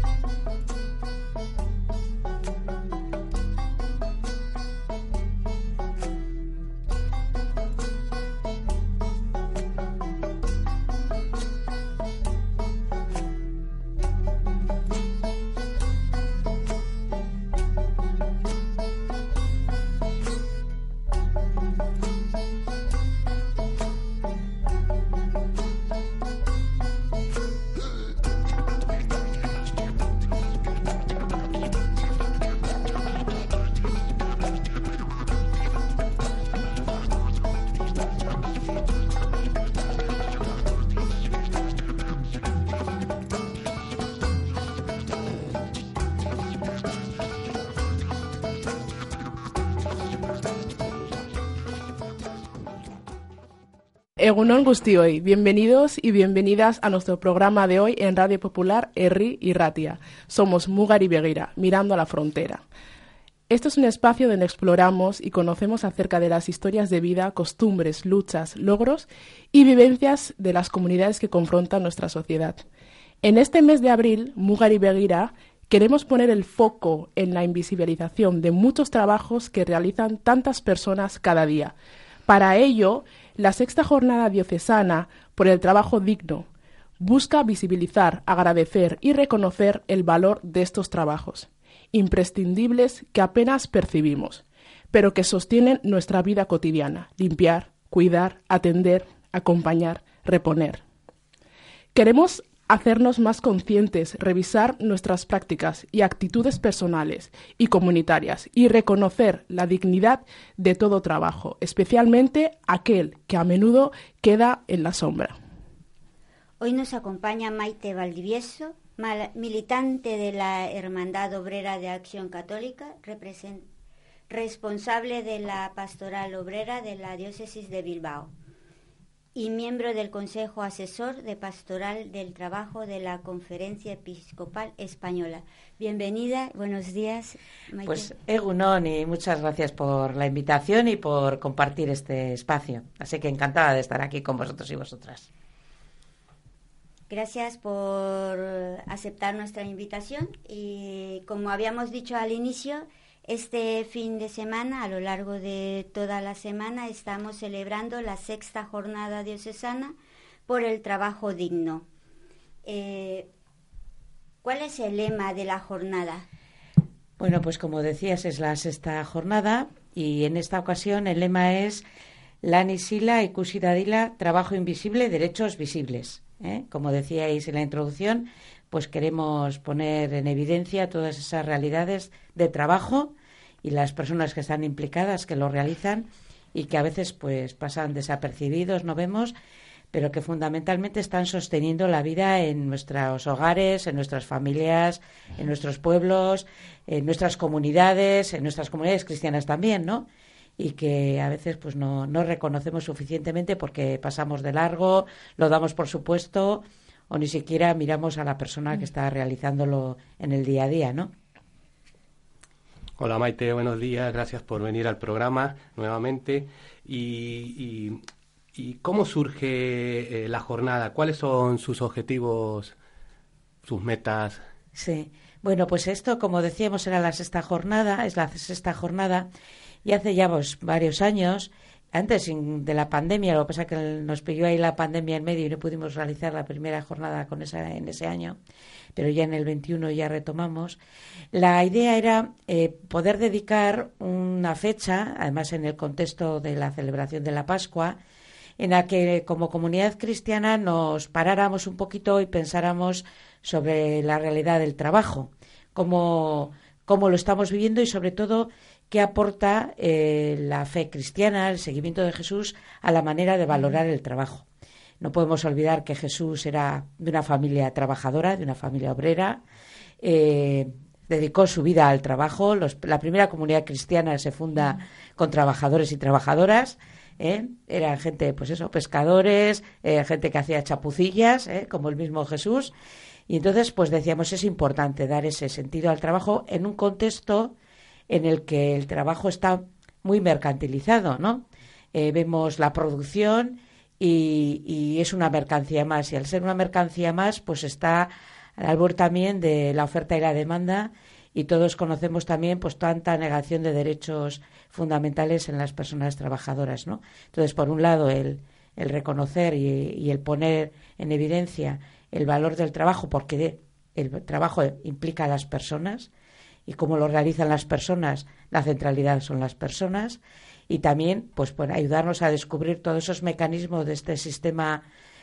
Egunon Guztioi, bienvenidos y bienvenidas a nuestro programa de hoy en Radio Popular Herri y Ratia. Somos Mugari Begira, mirando a la frontera. Esto es un espacio donde exploramos y conocemos acerca de las historias de vida, costumbres, luchas, logros y vivencias de las comunidades que confrontan nuestra sociedad. En este mes de abril, Mugari Begira, queremos poner el foco en la invisibilización de muchos trabajos que realizan tantas personas cada día. Para ello, la Sexta Jornada Diocesana por el Trabajo Digno busca visibilizar, agradecer y reconocer el valor de estos trabajos, imprescindibles que apenas percibimos, pero que sostienen nuestra vida cotidiana: limpiar, cuidar, atender, acompañar, reponer. Queremos hacernos más conscientes, revisar nuestras prácticas y actitudes personales y comunitarias y reconocer la dignidad de todo trabajo, especialmente aquel que a menudo queda en la sombra. Hoy nos acompaña Maite Valdivieso, militante de la Hermandad Obrera de Acción Católica, responsable de la Pastoral Obrera de la Diócesis de Bilbao y miembro del Consejo Asesor de Pastoral del Trabajo de la Conferencia Episcopal Española. Bienvenida, buenos días, Maite. Pues egunon, y muchas gracias por la invitación y por compartir este espacio. Así que encantada de estar aquí con vosotros y vosotras. Gracias por aceptar nuestra invitación y, como habíamos dicho al inicio, este fin de semana, a lo largo de toda la semana, estamos celebrando la Sexta Jornada Diocesana por el Trabajo Digno. ¿Cuál es el lema de la jornada? Bueno, pues como decías, es la sexta jornada y en esta ocasión el lema es Lan Sila Ikusi Dadila, trabajo invisible, derechos visibles. Como decíais en la introducción, pues queremos poner en evidencia todas esas realidades de trabajo y las personas que están implicadas, que lo realizan y que a veces pues pasan desapercibidos, no vemos, pero que fundamentalmente están sosteniendo la vida en nuestros hogares, en nuestras familias, en nuestros pueblos, en nuestras comunidades cristianas también, ¿no? Y que a veces pues no reconocemos suficientemente porque pasamos de largo, lo damos por supuesto o ni siquiera miramos a la persona que está realizándolo en el día a día, ¿no? Hola Maite, buenos días, gracias por venir al programa nuevamente. ¿Y cómo surge la jornada? ¿Cuáles son sus objetivos, sus metas? Sí, bueno, pues esto, como decíamos, era la sexta jornada, es la sexta jornada, y hace ya pues, varios años, antes de la pandemia, lo que pasa es que nos pilló ahí la pandemia en medio y no pudimos realizar la primera jornada en ese año, pero ya en el 21 ya retomamos. La idea era poder dedicar una fecha, además en el contexto de la celebración de la Pascua, en la que como comunidad cristiana nos paráramos un poquito y pensáramos sobre la realidad del trabajo, cómo lo estamos viviendo y sobre todo qué aporta la fe cristiana, el seguimiento de Jesús a la manera de valorar el trabajo. No podemos olvidar que Jesús era de una familia trabajadora, de una familia obrera, dedicó su vida al trabajo. La primera comunidad cristiana se funda con trabajadores y trabajadoras, eran gente, pues eso, pescadores, gente que hacía chapucillas, como el mismo Jesús. Y entonces, pues decíamos, es importante dar ese sentido al trabajo en un contexto en el que el trabajo está muy mercantilizado, ¿no? Vemos la producción y es una mercancía más, y al ser una mercancía más, pues está al albur también de la oferta y la demanda, y todos conocemos también pues tanta negación de derechos fundamentales en las personas trabajadoras, ¿no? Entonces, por un lado, el reconocer y el poner en evidencia el valor del trabajo, porque el trabajo implica a las personas, y cómo lo realizan las personas, la centralidad son las personas, y también pues ayudarnos a descubrir todos esos mecanismos de este sistema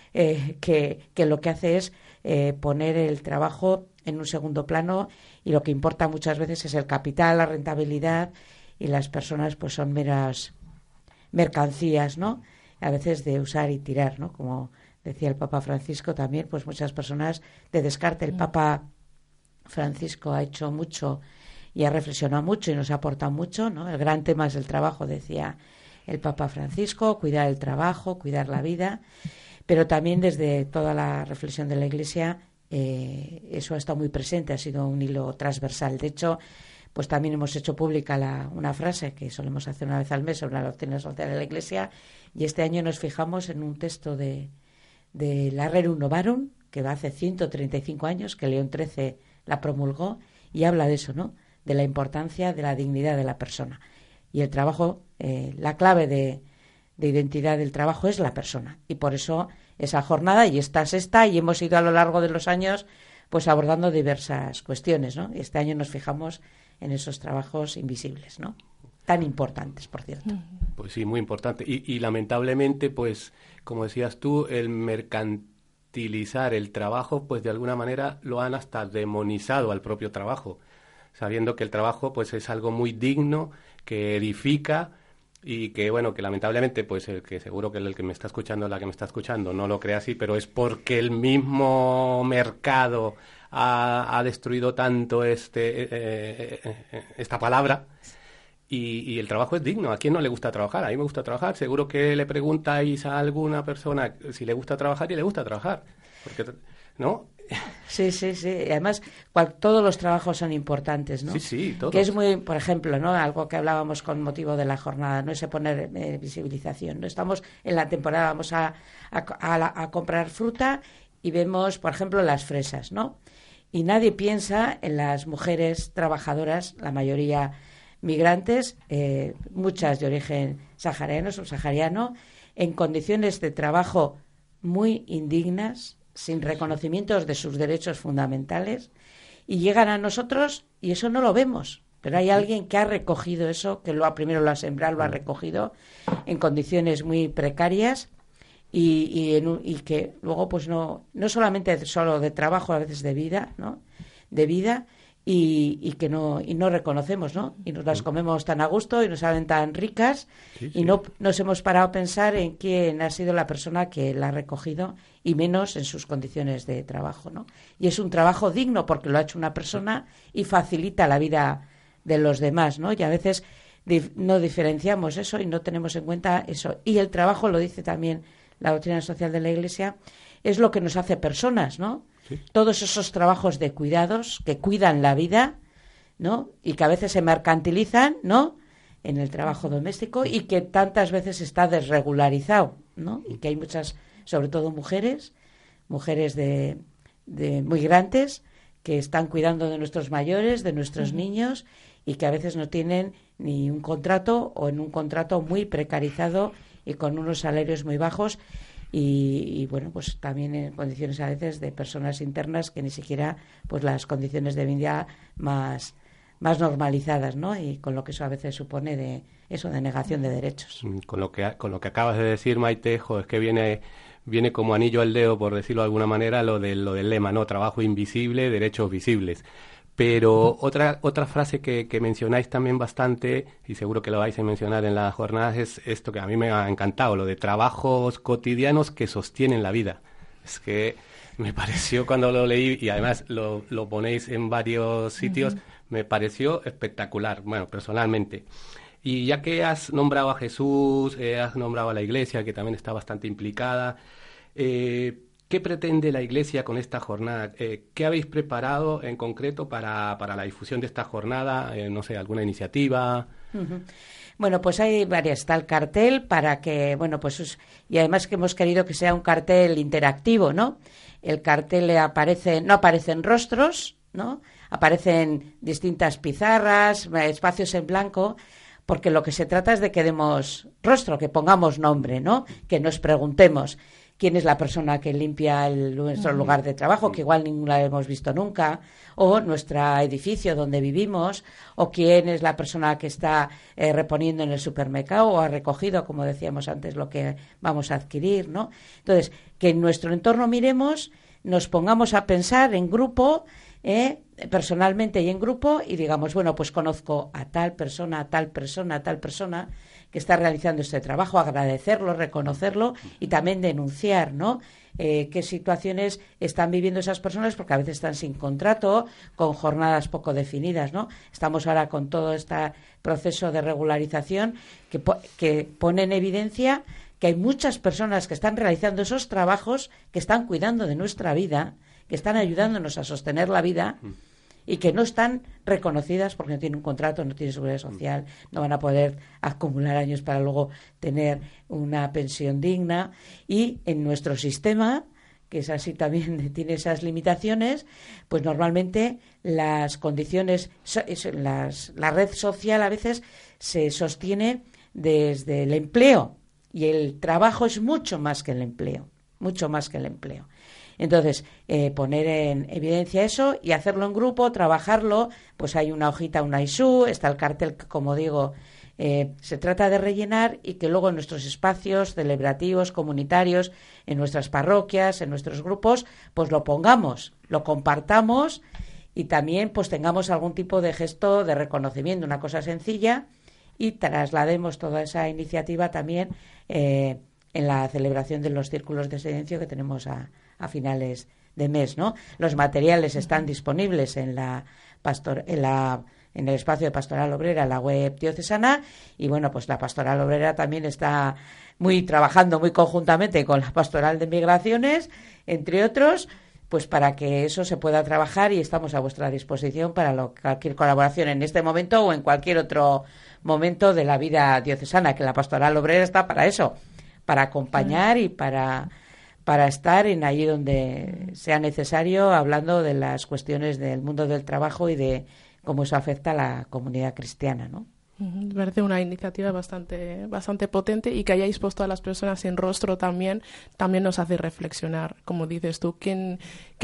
que lo que hace es poner el trabajo en un segundo plano, y lo que importa muchas veces es el capital, la rentabilidad, y las personas pues son meras mercancías, ¿no? A veces de usar y tirar, ¿no? Como decía el Papa Francisco también, pues muchas personas de descarte. El Papa Francisco ha hecho mucho y ha reflexionado mucho y nos ha aportado mucho, ¿no? El gran tema es el trabajo, decía el Papa Francisco, cuidar el trabajo, cuidar la vida, pero también desde toda la reflexión de la Iglesia eso ha estado muy presente, ha sido un hilo transversal. De hecho, pues también hemos hecho pública una frase que solemos hacer una vez al mes sobre la doctrina social de la Iglesia, y este año nos fijamos en un texto de la Rerum Novarum, que va hace 135 años, que León XIII la promulgó, y habla de eso, ¿no? De la importancia de la dignidad de la persona. Y el trabajo, la clave de identidad del trabajo es la persona. Y por eso esa jornada, y esta sexta, y hemos ido a lo largo de los años pues abordando diversas cuestiones, ¿no? Y este año nos fijamos en esos trabajos invisibles, ¿no? Tan importantes, por cierto. Pues sí, muy importante. Y lamentablemente, pues, como decías tú, el mercantilizar el trabajo, pues de alguna manera lo han hasta demonizado al propio trabajo, sabiendo que el trabajo pues es algo muy digno, que edifica, y que bueno, que lamentablemente pues el que seguro que el que me está escuchando, la que me está escuchando, no lo cree así, pero es porque el mismo mercado ha destruido tanto esta palabra. Y el trabajo es digno. ¿A quién no le gusta trabajar? A mí me gusta trabajar. Seguro que le preguntáis a alguna persona si le gusta trabajar, y le gusta trabajar, porque, ¿no? Sí. Y además, todos los trabajos son importantes, ¿no? Sí, todos. Que es muy, por ejemplo, ¿no? Algo que hablábamos con motivo de la jornada, no es poner visibilización. No estamos en la temporada, vamos a comprar fruta y vemos, por ejemplo, las fresas, ¿no? Y nadie piensa en las mujeres trabajadoras, la mayoría migrantes, muchas de origen sahariano, subsahariano, en condiciones de trabajo muy indignas, sin reconocimientos de sus derechos fundamentales, y llegan a nosotros y eso no lo vemos. Pero hay alguien que ha recogido eso, que primero lo ha sembrado, lo ha recogido en condiciones muy precarias, y que luego pues no solamente solo de trabajo, a veces de vida, ¿no? De vida, y no reconocemos, ¿no? Y nos las comemos tan a gusto y nos saben tan ricas, y no nos hemos parado a pensar en quién ha sido la persona que la ha recogido, y menos en sus condiciones de trabajo, ¿no? Y es un trabajo digno porque lo ha hecho una persona y facilita la vida de los demás, ¿no? Y a veces no diferenciamos eso y no tenemos en cuenta eso. Y el trabajo, lo dice también la doctrina social de la Iglesia, es lo que nos hace personas, ¿no? Sí. Todos esos trabajos de cuidados que cuidan la vida, ¿no? Y que a veces se mercantilizan, ¿no? En el trabajo doméstico, y que tantas veces está desregularizado, ¿no? Y que hay muchas, sobre todo mujeres de migrantes, que están cuidando de nuestros mayores, de nuestros niños, y que a veces no tienen ni un contrato, o en un contrato muy precarizado y con unos salarios muy bajos. Y bueno, pues también en condiciones a veces de personas internas que ni siquiera pues las condiciones de vida más normalizadas, ¿no? Y con lo que eso a veces supone de negación de derechos. Con lo que acabas de decir, Maite, es que viene como anillo al dedo, por decirlo de alguna manera, lo del lema, ¿no? Trabajo invisible, derechos visibles. Pero otra frase que mencionáis también bastante, y seguro que lo vais a mencionar en las jornadas, es esto que a mí me ha encantado, lo de trabajos cotidianos que sostienen la vida. Es que me pareció, cuando lo leí, y además lo ponéis en varios sitios, me pareció espectacular, bueno, personalmente. Y ya que has nombrado a Jesús, has nombrado a la Iglesia, que también está bastante implicada, ¿qué ¿Qué pretende la Iglesia con esta jornada? ¿Qué habéis preparado en concreto para la difusión de esta jornada? No sé, ¿alguna iniciativa? Uh-huh. Bueno, pues hay varias. Está el cartel para que, bueno, pues, y además que hemos querido que sea un cartel interactivo, ¿no? El cartel no aparecen rostros, ¿no? Aparecen distintas pizarras, espacios en blanco, porque lo que se trata es de que demos rostro, que pongamos nombre, ¿no? Que nos preguntemos quién es la persona que limpia nuestro lugar de trabajo, que igual ninguna la hemos visto nunca, o nuestro edificio donde vivimos, o quién es la persona que está reponiendo en el supermercado o ha recogido, como decíamos antes, lo que vamos a adquirir, ¿no? Entonces, que en nuestro entorno miremos, nos pongamos a pensar en grupo, personalmente y en grupo, y digamos, bueno, pues conozco a tal persona, a tal persona, a tal persona que está realizando este trabajo, agradecerlo, reconocerlo y también denunciar, ¿no? Qué situaciones están viviendo esas personas, porque a veces están sin contrato, con jornadas poco definidas, ¿no? Estamos ahora con todo este proceso de regularización que pone en evidencia que hay muchas personas que están realizando esos trabajos, que están cuidando de nuestra vida, que están ayudándonos a sostener la vida y que no están reconocidas porque no tienen un contrato, no tienen seguridad social, no van a poder acumular años para luego tener una pensión digna. Y en nuestro sistema, que es así también, tiene esas limitaciones, pues normalmente las condiciones, la red social a veces se sostiene desde el empleo, y el trabajo es mucho más que el empleo, mucho más que el empleo. Entonces, poner en evidencia eso y hacerlo en grupo, trabajarlo, pues hay una hojita, una ISU, está el cartel que, como digo, se trata de rellenar y que luego en nuestros espacios celebrativos, comunitarios, en nuestras parroquias, en nuestros grupos, pues lo pongamos, lo compartamos y también pues tengamos algún tipo de gesto de reconocimiento, una cosa sencilla, y traslademos toda esa iniciativa también en la celebración de los círculos de silencio que tenemos a finales de mes, ¿no? Los materiales están disponibles en el espacio de Pastoral Obrera, la web diocesana, y bueno, pues la Pastoral Obrera también está trabajando muy conjuntamente con la Pastoral de Migraciones, entre otros, pues para que eso se pueda trabajar, y estamos a vuestra disposición para cualquier colaboración en este momento o en cualquier otro momento de la vida diocesana, que la Pastoral Obrera está para eso, para acompañar y para estar en allí donde sea necesario, hablando de las cuestiones del mundo del trabajo y de cómo eso afecta a la comunidad cristiana, ¿no? Me parece una iniciativa bastante potente, y que hayáis puesto a las personas sin rostro también nos hace reflexionar, como dices tú, quién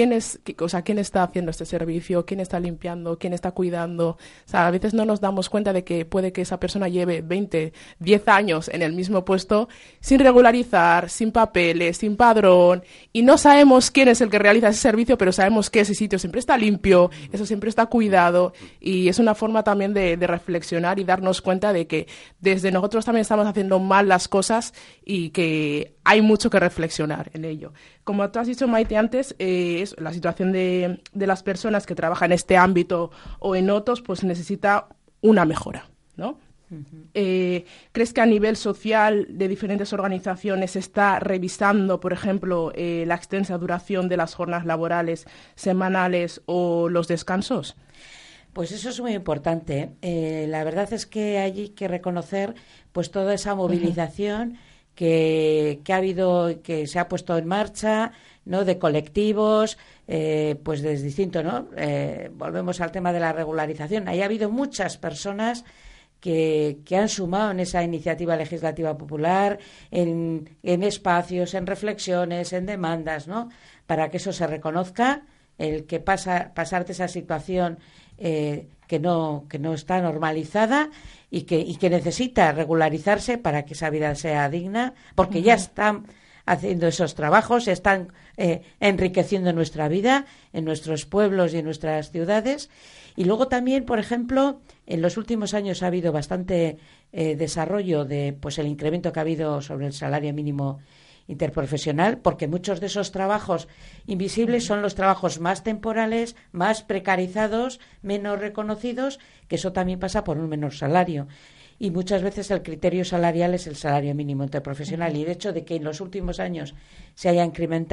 está haciendo este servicio, quién está limpiando, quién está cuidando. O sea, a veces no nos damos cuenta de que puede que esa persona lleve 20, 10 años en el mismo puesto sin regularizar, sin papeles, sin padrón, y no sabemos quién es el que realiza ese servicio, pero sabemos que ese sitio siempre está limpio, eso siempre está cuidado, y es una forma también de reflexionar y darnos cuenta de que desde nosotros también estamos haciendo mal las cosas y que hay mucho que reflexionar en ello. Como tú has dicho, Maite, antes, la situación de las personas que trabajan en este ámbito o en otros, pues necesita una mejora, ¿no? Uh-huh. ¿Crees que a nivel social de diferentes organizaciones se está revisando, por ejemplo, la extensa duración de las jornadas laborales semanales o los descansos? Pues eso es muy importante. La verdad es que hay que reconocer pues toda esa movilización que ha habido, que se ha puesto en marcha, ¿no? De colectivos, pues de distinto, ¿no? Volvemos al tema de la regularización. Ahí ha habido muchas personas que han sumado en esa iniciativa legislativa popular, en espacios, en reflexiones, en demandas, ¿no? Para que eso se reconozca, el que pasar de esa situación que no está normalizada y que necesita regularizarse para que esa vida sea digna, porque ya están haciendo esos trabajos, están enriqueciendo nuestra vida en nuestros pueblos y en nuestras ciudades. Y luego también, por ejemplo, en los últimos años ha habido bastante desarrollo de pues el incremento que ha habido sobre el salario mínimo interprofesional, porque muchos de esos trabajos invisibles son los trabajos más temporales, más precarizados, menos reconocidos, que eso también pasa por un menor salario. Y muchas veces el criterio salarial es el salario mínimo interprofesional. Y el hecho de que en los últimos años se haya incrementado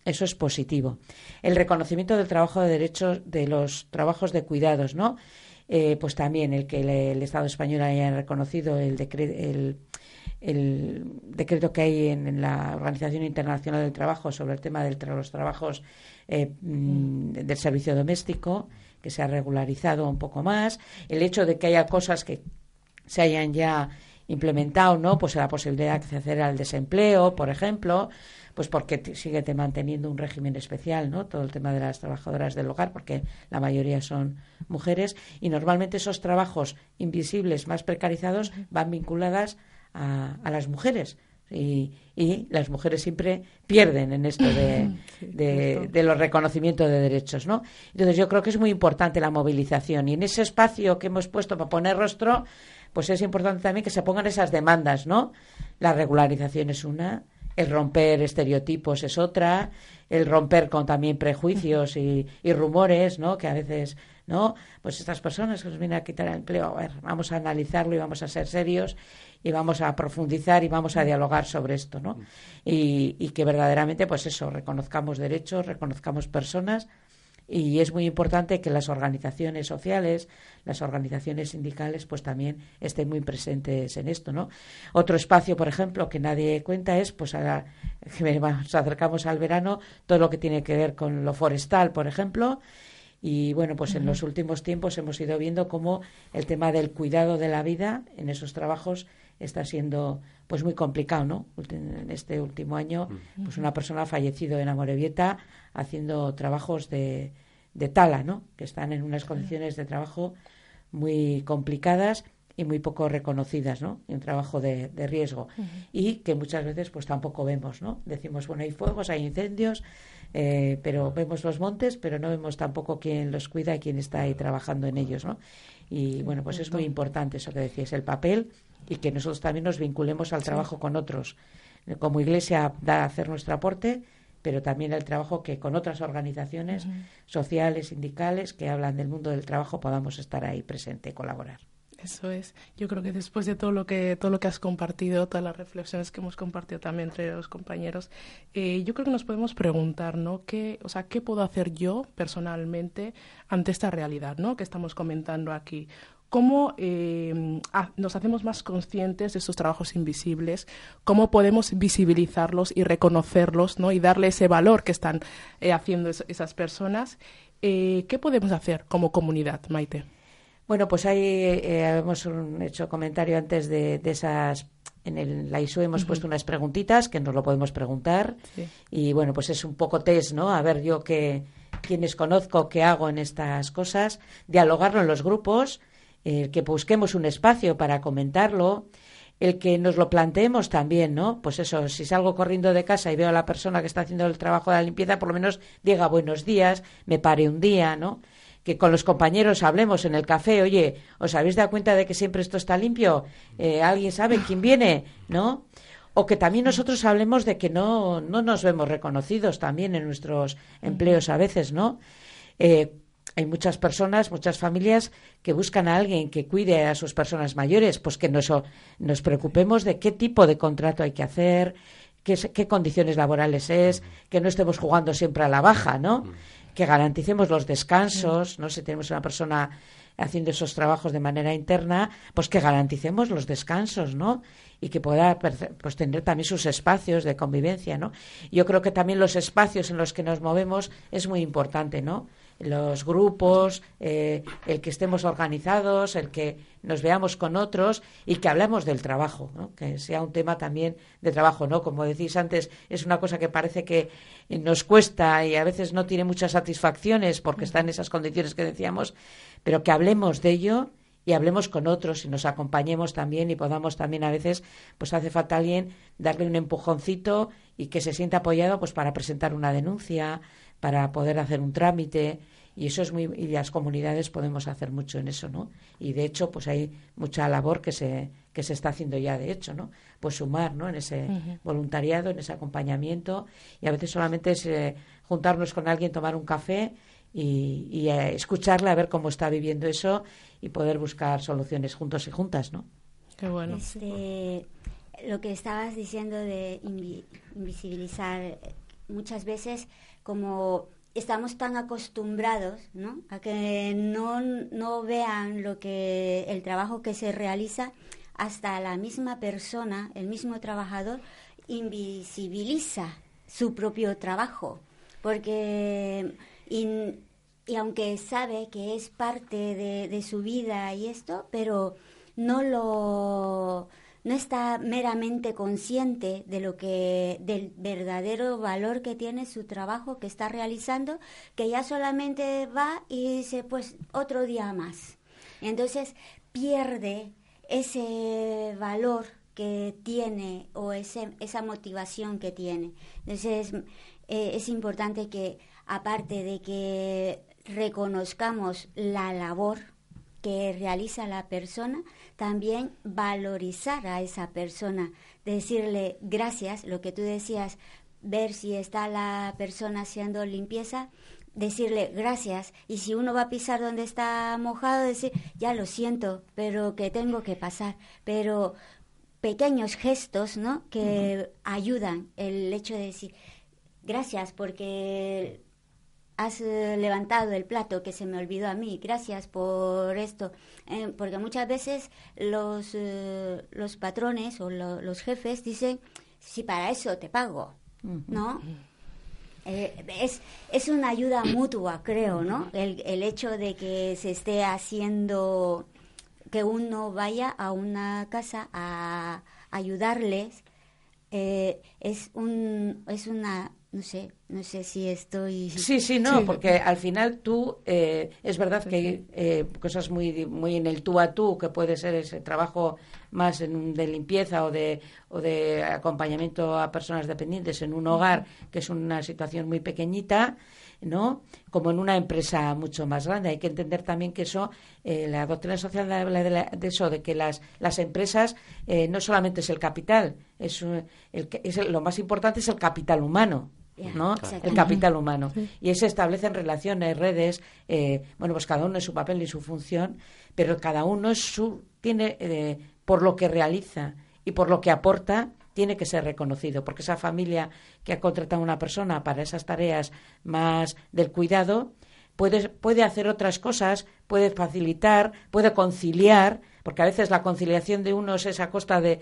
Eso es positivo. El reconocimiento del trabajo de derechos, de los trabajos de cuidados, ¿no? Pues también el que el Estado español haya reconocido el decreto que hay en la Organización Internacional del Trabajo sobre el tema de los trabajos del servicio doméstico, que se ha regularizado un poco más, el hecho de que haya cosas que se hayan ya implementado, ¿no? Pues la posibilidad de acceder al desempleo, por ejemplo, pues porque sigue manteniendo un régimen especial, ¿no? Todo el tema de las trabajadoras del hogar, porque la mayoría son mujeres, y normalmente esos trabajos invisibles más precarizados van vinculadas a las mujeres. Y las mujeres siempre pierden en esto de los reconocimientos de derechos, ¿no? Entonces yo creo que es muy importante la movilización, y en ese espacio que hemos puesto para poner rostro, pues es importante también que se pongan esas demandas, ¿no? La regularización es una, el romper estereotipos es otra, el romper con también prejuicios y rumores, ¿no? Que a veces, ¿no? Pues estas personas que nos vienen a quitar el empleo, a ver, vamos a analizarlo y vamos a ser serios y vamos a profundizar y vamos a dialogar sobre esto, ¿no? Y que verdaderamente, pues eso, reconozcamos derechos, reconozcamos personas, y es muy importante que las organizaciones sociales, las organizaciones sindicales, pues también estén muy presentes en esto, ¿no? Otro espacio, por ejemplo, que nadie cuenta es, pues nos acercamos al verano, todo lo que tiene que ver con lo forestal, por ejemplo. Y bueno, pues en los últimos tiempos hemos ido viendo cómo el tema del cuidado de la vida en esos trabajos está siendo pues muy complicado, ¿no? En este último año, pues una persona ha fallecido en Amorebieta haciendo trabajos de tala, ¿no? Que están en unas condiciones de trabajo muy complicadas y muy poco reconocidas, ¿no? Y un trabajo de riesgo. Y que muchas veces pues tampoco vemos, ¿no? Decimos, bueno, hay fuegos, hay incendios, pero vemos los montes, pero no vemos tampoco quién los cuida y quién está ahí trabajando en ellos, ¿no? Y bueno, pues es muy importante eso que decías, el papel, y que nosotros también nos vinculemos al trabajo con otros. Como Iglesia da a hacer nuestro aporte, pero también el trabajo que con otras organizaciones sociales, sindicales, que hablan del mundo del trabajo, podamos estar ahí presente y colaborar. Eso es. Yo creo que después de todo lo que has compartido, todas las reflexiones que hemos compartido también entre los compañeros, yo creo que nos podemos preguntar, ¿no? ¿Qué puedo hacer yo personalmente ante esta realidad, ¿no? Que estamos comentando aquí? ¿Cómo nos hacemos más conscientes de estos trabajos invisibles? ¿Cómo podemos visibilizarlos y reconocerlos, ¿no? Y darle ese valor que están haciendo esas personas? ¿Qué podemos hacer como comunidad, Maite? Bueno, pues ahí hemos hecho comentario antes de esas. En la ISU hemos puesto unas preguntitas que nos lo podemos preguntar. Sí. Y bueno, pues es un poco test, ¿no? A ver yo quiénes conozco, qué hago en estas cosas, dialogarlo en los grupos, que busquemos un espacio para comentarlo, el que nos lo planteemos también, ¿no? Pues eso, si salgo corriendo de casa y veo a la persona que está haciendo el trabajo de la limpieza, por lo menos diga buenos días, me pare un día, ¿no? Que con los compañeros hablemos en el café, oye, ¿os habéis dado cuenta de que siempre esto está limpio? ¿Alguien sabe quién viene? ¿No? O que también nosotros hablemos de que no nos vemos reconocidos también en nuestros empleos a veces, ¿no? Hay muchas personas, muchas familias que buscan a alguien que cuide a sus personas mayores, pues que nos preocupemos de qué tipo de contrato hay que hacer, qué condiciones laborales es, que no estemos jugando siempre a la baja, ¿no? Que garanticemos los descansos, ¿no? Si tenemos una persona haciendo esos trabajos de manera interna, pues que garanticemos los descansos, ¿no? Y que pueda pues tener también sus espacios de convivencia, ¿no? Yo creo que también los espacios en los que nos movemos es muy importante, ¿no? Los grupos, el que estemos organizados, el que nos veamos con otros y que hablemos del trabajo, ¿no? Que sea un tema también de trabajo, ¿no? Como decís antes, es una cosa que parece que nos cuesta y a veces no tiene muchas satisfacciones porque está en esas condiciones que decíamos, pero que hablemos de ello y hablemos con otros y nos acompañemos también y podamos también a veces, pues hace falta alguien darle un empujoncito y que se sienta apoyado pues para presentar una denuncia, para poder hacer un trámite, y eso es y las comunidades podemos hacer mucho en eso, ¿no? Y de hecho pues hay mucha labor que se está haciendo ya de hecho, ¿no? Pues sumar, ¿no? En ese voluntariado, en ese acompañamiento, y a veces solamente es juntarnos con alguien, tomar un café y escucharla, a ver cómo está viviendo eso y poder buscar soluciones juntos y juntas, ¿no? Qué bueno. Lo que estabas diciendo de invisibilizar muchas veces como estamos tan acostumbrados, ¿no?, a que no vean el trabajo que se realiza, hasta la misma persona, el mismo trabajador, invisibiliza su propio trabajo, porque y aunque sabe que es parte de su vida y esto, pero no está meramente consciente del verdadero valor que tiene su trabajo que está realizando, que ya solamente va y dice, pues otro día más. Entonces pierde ese valor que tiene, o esa motivación que tiene. Entonces es importante que, aparte de que reconozcamos la labor que realiza la persona, también valorizar a esa persona, decirle gracias, lo que tú decías, ver si está la persona haciendo limpieza, decirle gracias, y si uno va a pisar donde está mojado, decir, ya lo siento, pero que tengo que pasar, pero pequeños gestos, ¿no?, que ayudan, el hecho de decir gracias porque has levantado el plato que se me olvidó a mí, gracias por esto, porque muchas veces los patrones o los jefes dicen, si para eso te pago, ¿no? Es una ayuda mutua, creo, ¿no? El hecho de que se esté haciendo, que uno vaya a una casa a ayudarles, es una, no sé si estoy... Sí, no, porque al final tú, es verdad que hay cosas muy en el tú a tú, que puede ser ese trabajo más de limpieza o de acompañamiento a personas dependientes en un hogar, que es una situación muy pequeñita, ¿no?, como en una empresa mucho más grande. Hay que entender también que eso, la doctrina social habla de eso, de que las empresas no solamente es el capital, lo más importante es el capital humano, ¿no? El capital humano. Y se establecen relaciones, redes, pues cada uno es su papel y su función, pero cada uno tiene, por lo que realiza y por lo que aporta, tiene que ser reconocido, porque esa familia que ha contratado a una persona para esas tareas más del cuidado puede hacer otras cosas, puede facilitar, puede conciliar, porque a veces la conciliación de unos es a costa de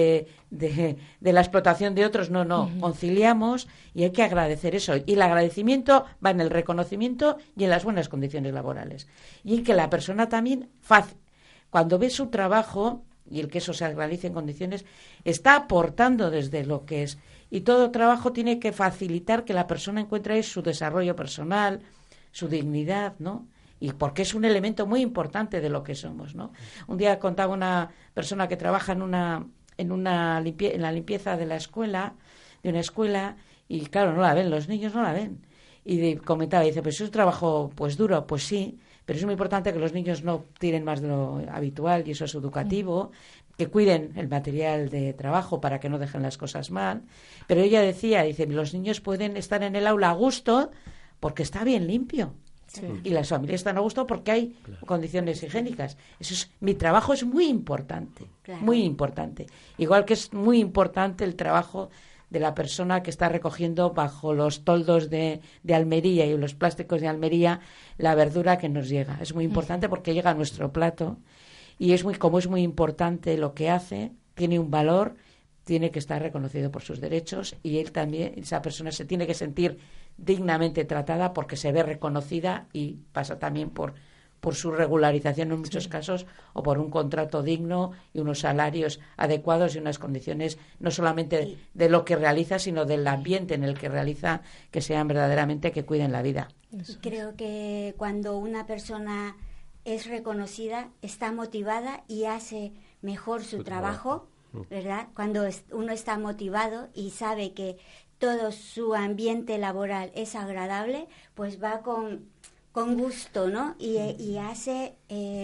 la explotación de otros. No, conciliamos, y hay que agradecer eso. Y el agradecimiento va en el reconocimiento y en las buenas condiciones laborales. Y en que la persona también, cuando ve su trabajo, y el que eso se realice en condiciones, está aportando desde lo que es. Y todo trabajo tiene que facilitar que la persona encuentre su desarrollo personal, su dignidad, ¿no? Y porque es un elemento muy importante de lo que somos, ¿no? Un día contaba una persona que trabaja en la limpieza de una escuela, y claro, no la ven, los niños no la ven. Y comentaba, dice, pues es un trabajo pues duro, pues sí, pero es muy importante que los niños no tiren más de lo habitual, y eso es educativo, que cuiden el material de trabajo para que no dejen las cosas mal. Pero ella dice, los niños pueden estar en el aula a gusto porque está bien limpio. Sí. Y las familias están a gusto porque hay condiciones higiénicas. Mi trabajo es muy importante, muy importante. Igual que es muy importante el trabajo de la persona que está recogiendo bajo los toldos de Almería y los plásticos de Almería la verdura que nos llega. Es muy importante porque llega a nuestro plato, y como es muy importante lo que hace, tiene un valor, tiene que estar reconocido por sus derechos, y él también, esa persona se tiene que sentir dignamente tratada porque se ve reconocida, y pasa también por su regularización en muchos casos, o por un contrato digno y unos salarios adecuados y unas condiciones no solamente de lo que realiza, sino del ambiente en el que realiza, que sean verdaderamente, que cuiden la vida. Creo que cuando una persona es reconocida, está motivada y hace mejor su trabajo, ¿verdad? Cuando uno está motivado y sabe que todo su ambiente laboral es agradable, pues va con gusto, ¿no? Y hace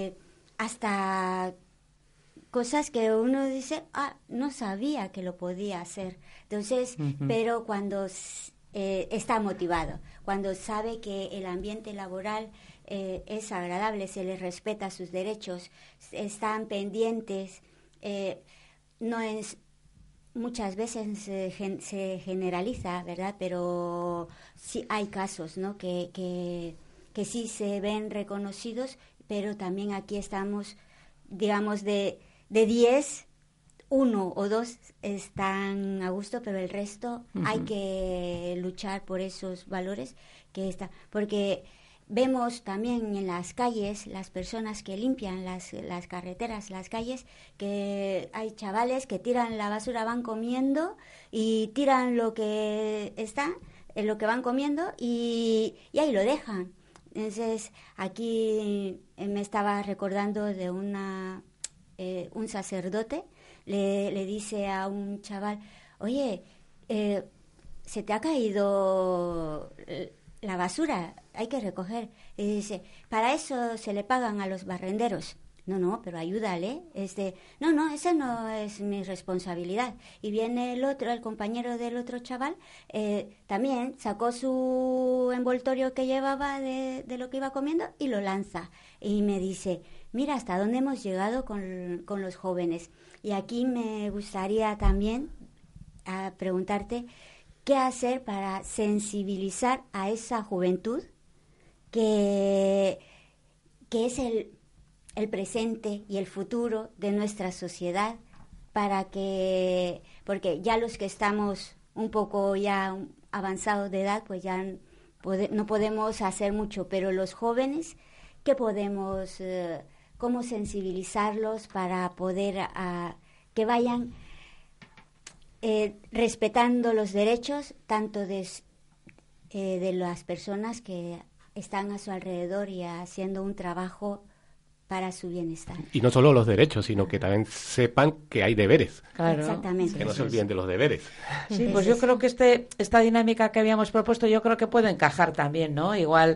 hasta cosas que uno dice, no sabía que lo podía hacer. Entonces, pero cuando está motivado, cuando sabe que el ambiente laboral es agradable, se les respeta sus derechos, están pendientes, no es muchas veces se generaliza, ¿verdad? Pero sí hay casos, ¿no? Que sí se ven reconocidos, pero también aquí estamos, digamos, de 10, 1 o 2 están a gusto, pero el resto hay que luchar por esos valores porque vemos también en las calles las personas que limpian las carreteras, las calles, que hay chavales que tiran la basura, van comiendo y tiran lo que está, lo que van comiendo y ahí lo dejan. Entonces aquí me estaba recordando de un sacerdote, le dice a un chaval, oye, se te ha caído la basura, hay que recoger. Y dice, para eso se le pagan a los barrenderos. No, pero ayúdale. No, esa no es mi responsabilidad. Y viene el compañero del otro chaval, también sacó su envoltorio que llevaba de lo que iba comiendo y lo lanza. Y me dice, mira hasta dónde hemos llegado con los jóvenes. Y aquí me gustaría también preguntarte, ¿qué hacer para sensibilizar a esa juventud que es el presente y el futuro de nuestra sociedad, porque ya los que estamos un poco ya avanzados de edad, pues ya no podemos hacer mucho, pero los jóvenes, ¿qué podemos, cómo sensibilizarlos para poder que vayan respetando los derechos tanto de las personas que están a su alrededor y haciendo un trabajo para su bienestar? Y no solo los derechos, sino que también sepan que hay deberes. Claro. Exactamente. Que no se olviden de los deberes. Sí, pues yo creo que esta dinámica que habíamos propuesto, yo creo que puede encajar también, ¿no? Igual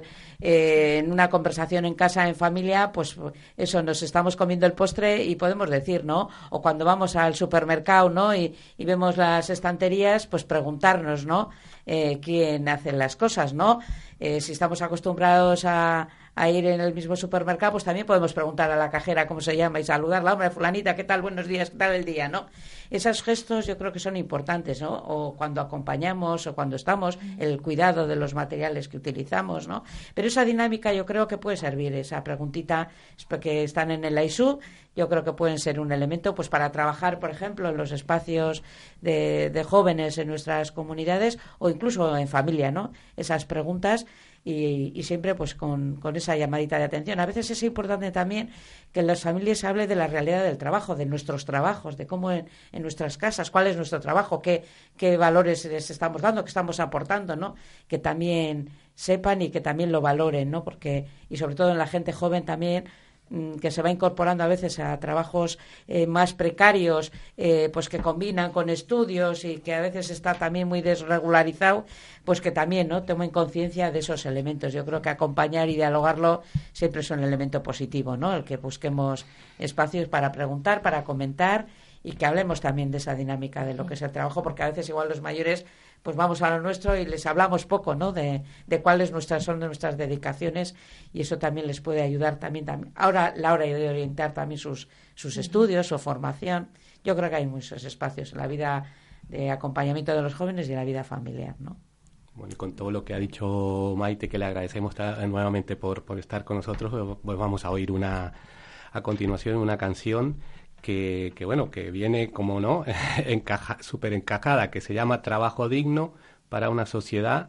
en una conversación en casa, en familia, pues eso, nos estamos comiendo el postre y podemos decir, ¿no? O cuando vamos al supermercado, ¿no? Y vemos las estanterías, pues preguntarnos, ¿no? Quién hace las cosas, ¿no? Si estamos acostumbrados a ir en el mismo supermercado, pues también podemos preguntar a la cajera cómo se llama y saludarla, hombre, fulanita, ¿qué tal? Buenos días, ¿qué tal el día? ¿No? Esos gestos yo creo que son importantes, ¿no? O cuando acompañamos o cuando estamos, el cuidado de los materiales que utilizamos, ¿no? Pero esa dinámica yo creo que puede servir, esa preguntita que están en el AISU, yo creo que pueden ser un elemento pues para trabajar, por ejemplo, en los espacios de jóvenes en nuestras comunidades o incluso en familia, ¿no? Esas preguntas y siempre pues con esa llamadita de atención. A veces es importante también que en las familias se hable de la realidad del trabajo, de nuestros trabajos, de cómo en nuestras casas, cuál es nuestro trabajo, qué valores les estamos dando, qué estamos aportando, ¿no? Que también sepan y que también lo valoren, ¿no? Porque, y sobre todo en la gente joven también, que se va incorporando a veces a trabajos más precarios, pues que combinan con estudios y que a veces está también muy desregularizado, pues que también, ¿no?, tomen conciencia de esos elementos. Yo creo que acompañar y dialogarlo siempre es un elemento positivo, ¿no? El que busquemos espacios para preguntar, para comentar y que hablemos también de esa dinámica de lo que es el trabajo, porque a veces igual los mayores pues vamos a lo nuestro y les hablamos poco, ¿no?, de cuáles son nuestras dedicaciones, y eso también les puede ayudar también. Ahora, la hora de orientar también sus estudios, su formación. Yo creo que hay muchos espacios en la vida de acompañamiento de los jóvenes y en la vida familiar, ¿no? Bueno, y con todo lo que ha dicho Maite, que le agradecemos nuevamente por estar con nosotros, pues vamos a oír a continuación una canción que bueno, que viene, como no, súper encajada, que se llama Trabajo Digno para una Sociedad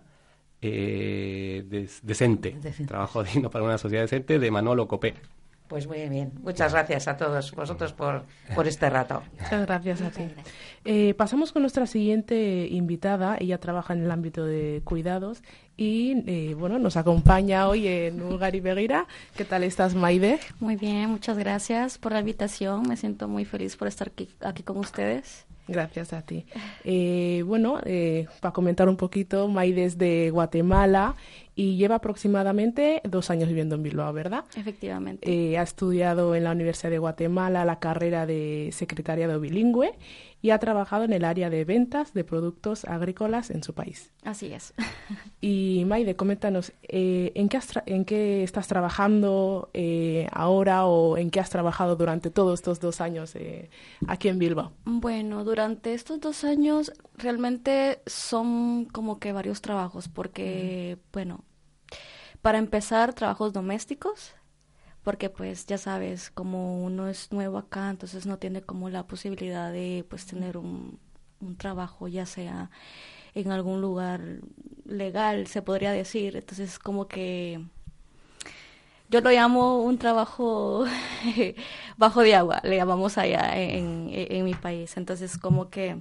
decente. Trabajo Digno para una Sociedad Decente, de Manolo Copé. Pues muy bien. Muchas gracias a todos vosotros por este rato. Muchas gracias a ti. Pasamos con nuestra siguiente invitada. Ella trabaja en el ámbito de cuidados y bueno, nos acompaña hoy en Ugari Begira. ¿Qué tal estás, Maide? Muy bien, muchas gracias por la invitación. Me siento muy feliz por estar aquí con ustedes. Gracias a ti. Bueno, para comentar un poquito, Maide es de Guatemala y lleva aproximadamente 2 años viviendo en Bilbao, ¿verdad? Efectivamente. Ha estudiado en la Universidad de Guatemala la carrera de secretariado bilingüe y ha trabajado en el área de ventas de productos agrícolas en su país. Así es. Y Maide, coméntanos, ¿en qué estás trabajando ahora o en qué has trabajado durante todos estos 2 años aquí en Bilbao? Bueno, durante estos 2 años realmente son como que varios trabajos, porque, bueno, para empezar, trabajos domésticos, porque pues ya sabes, como uno es nuevo acá, entonces no tiene como la posibilidad de pues tener un trabajo, ya sea en algún lugar legal, se podría decir. Entonces como que yo lo llamo un trabajo bajo de agua, le llamamos allá en mi país. Entonces como que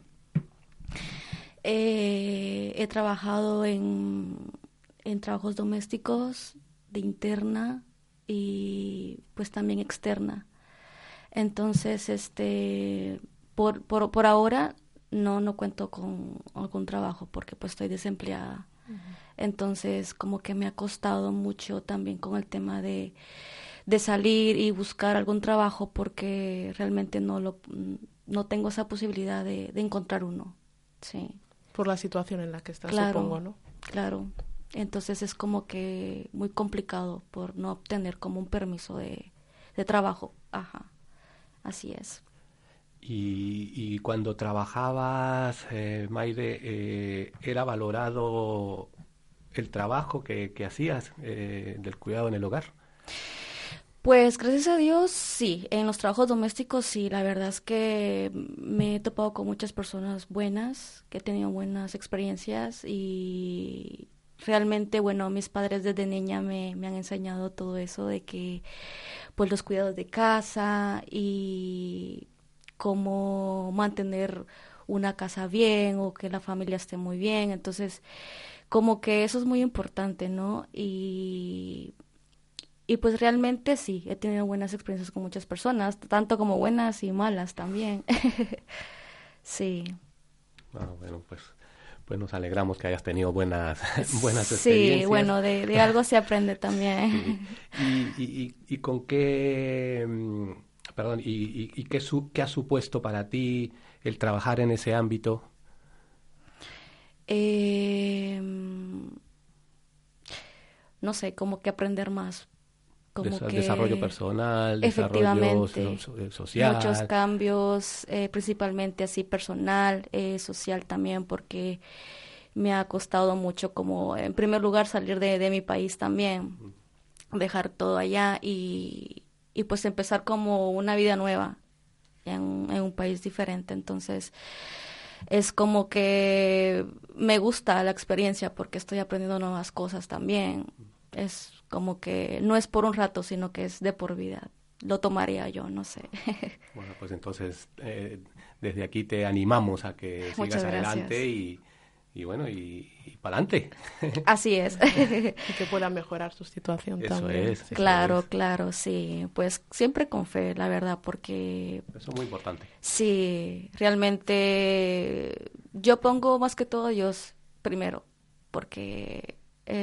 he trabajado en trabajos domésticos, de interna y pues también externa. Entonces, por ahora no cuento con algún trabajo porque pues estoy desempleada. Uh-huh. Entonces, como que me ha costado mucho también con el tema de salir y buscar algún trabajo porque realmente no tengo esa posibilidad de encontrar uno. Sí. Por la situación en la que estás, claro, supongo, ¿no? Claro. Entonces es como que muy complicado por no obtener como un permiso de trabajo. Ajá, así es. Y cuando trabajabas, Maide, ¿era valorado el trabajo que hacías del cuidado en el hogar? Pues gracias a Dios sí, en los trabajos domésticos sí, la verdad es que me he topado con muchas personas buenas, que he tenido buenas experiencias y realmente, bueno, mis padres desde niña me han enseñado todo eso de que, pues, los cuidados de casa y cómo mantener una casa bien o que la familia esté muy bien. Entonces, como que eso es muy importante, ¿no? Y pues realmente sí, he tenido buenas experiencias con muchas personas, tanto como buenas y malas también. Sí. Ah, bueno, pues nos alegramos que hayas tenido buenas experiencias. Sí, bueno, de algo se aprende también. Sí. ¿Y con qué, perdón, y qué ha supuesto para ti el trabajar en ese ámbito? No sé, como que aprender más. Como que desarrollo personal, desarrollo social. Muchos cambios, principalmente así personal, social también, porque me ha costado mucho como, en primer lugar, salir de mi país también, dejar todo allá y pues empezar como una vida nueva en un país diferente. Entonces, es como que me gusta la experiencia porque estoy aprendiendo nuevas cosas también. Es como que no es por un rato, sino que es de por vida. Lo tomaría yo, no sé. Bueno, pues entonces desde aquí te animamos a que sigas adelante y bueno, y para adelante. Así es. Y que pueda mejorar su situación también. Eso es. Claro, sí. Pues siempre con fe, la verdad, porque... Eso es muy importante. Sí, realmente yo pongo más que todo a Dios primero, porque...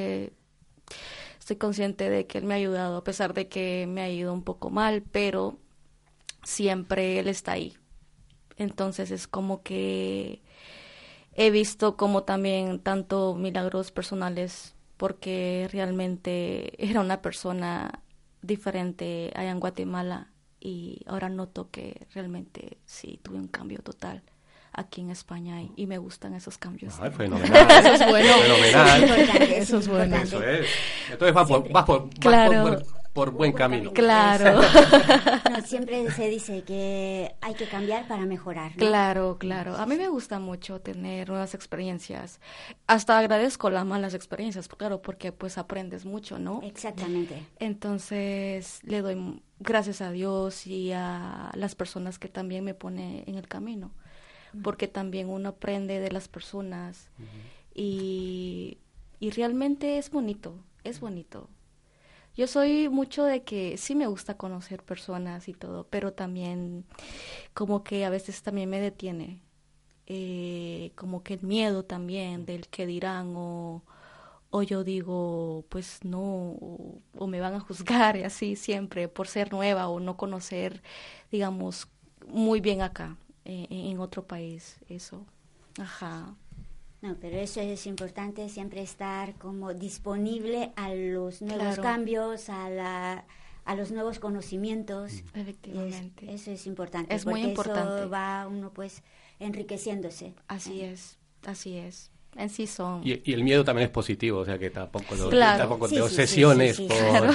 estoy consciente de que Él me ha ayudado, a pesar de que me ha ido un poco mal, pero siempre Él está ahí. Entonces es como que he visto como también tanto milagros personales, porque realmente era una persona diferente allá en Guatemala y ahora noto que realmente sí tuve un cambio total aquí en España y me gustan esos cambios. Ay, fenomenal. Eso es bueno. Fenomenal. Eso es bueno. Eso es. Entonces vas por buen camino. Claro. No, siempre se dice que hay que cambiar para mejorar, ¿no? Claro. A mí me gusta mucho tener nuevas experiencias. Hasta agradezco las malas experiencias, claro, porque pues aprendes mucho, ¿no? Exactamente. Entonces le doy gracias a Dios y a las personas que también me pone en el camino, porque también uno aprende de las personas y realmente es bonito. Yo soy mucho de que sí me gusta conocer personas y todo, pero también como que a veces también me detiene, como que el miedo también del que dirán o yo digo, pues no, o me van a juzgar y así siempre por ser nueva o no conocer, digamos, muy bien acá. en otro país, eso. Ajá. No, pero eso es importante, siempre estar como disponible a los nuevos cambios, a los nuevos conocimientos. Efectivamente. Eso es importante. Es muy importante. Eso va uno pues enriqueciéndose. Así es. En sí son. Y el miedo también es positivo, o sea que tampoco, tampoco Sí, te sí, obsesiones sí, por... Claro.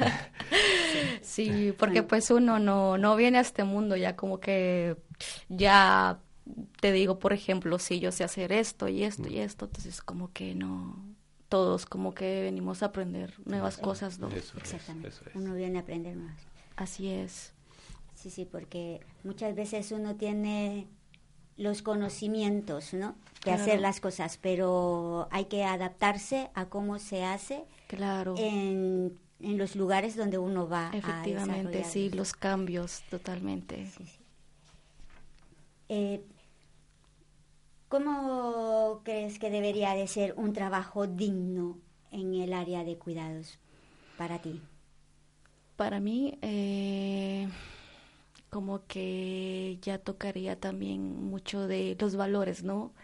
Sí, porque pues uno no viene a este mundo ya como que ya te digo, por ejemplo, si yo sé hacer esto y esto y esto, entonces como que no, todos como que venimos a aprender nuevas cosas, ¿no? Exactamente. Eso es. Uno viene a aprender más. Así es. Sí, porque muchas veces uno tiene los conocimientos, ¿no? De hacer las cosas, pero hay que adaptarse a cómo se hace en los lugares donde uno va. Efectivamente, sí, los cambios, totalmente. ¿Cómo crees que debería de ser un trabajo digno en el área de cuidados para ti? Para mí, como que ya tocaría también mucho de los valores, ¿no?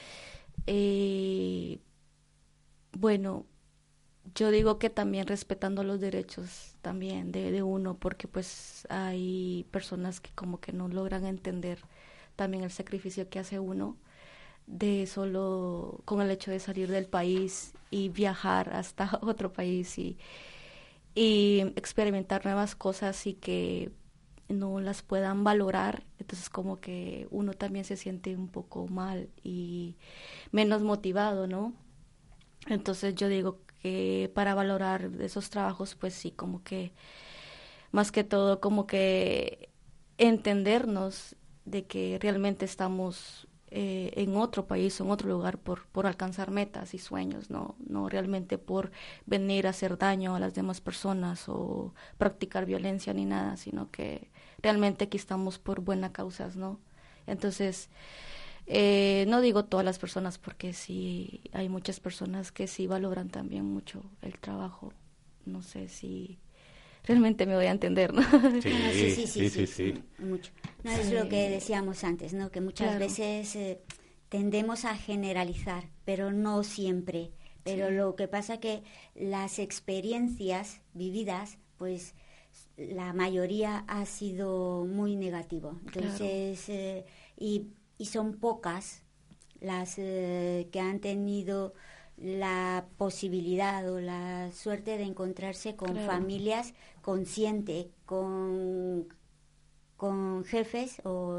Bueno, yo digo que también respetando los derechos también de uno, porque pues hay personas que como que no logran entender también el sacrificio que hace uno de solo con el hecho de salir del país y viajar hasta otro país y experimentar nuevas cosas y que no las puedan valorar, entonces como que uno también se siente un poco mal y menos motivado, ¿no? Entonces yo digo que para valorar esos trabajos, pues sí, como que más que todo como que entendernos de que realmente estamos en otro país o en otro lugar por alcanzar metas y sueños, no realmente por venir a hacer daño a las demás personas o practicar violencia ni nada, sino que realmente aquí estamos por buenas causas, ¿no? Entonces, no digo todas las personas porque sí hay muchas personas que sí valoran también mucho el trabajo. No sé si realmente me voy a entender, ¿no? Sí. Mucho. No es lo que decíamos antes, ¿no? Que muchas veces tendemos a generalizar, pero no siempre. Pero lo que pasa que las experiencias vividas, pues la mayoría ha sido muy negativo. Entonces, y son pocas las que han tenido la posibilidad o la suerte de encontrarse con familias conscientes, con jefes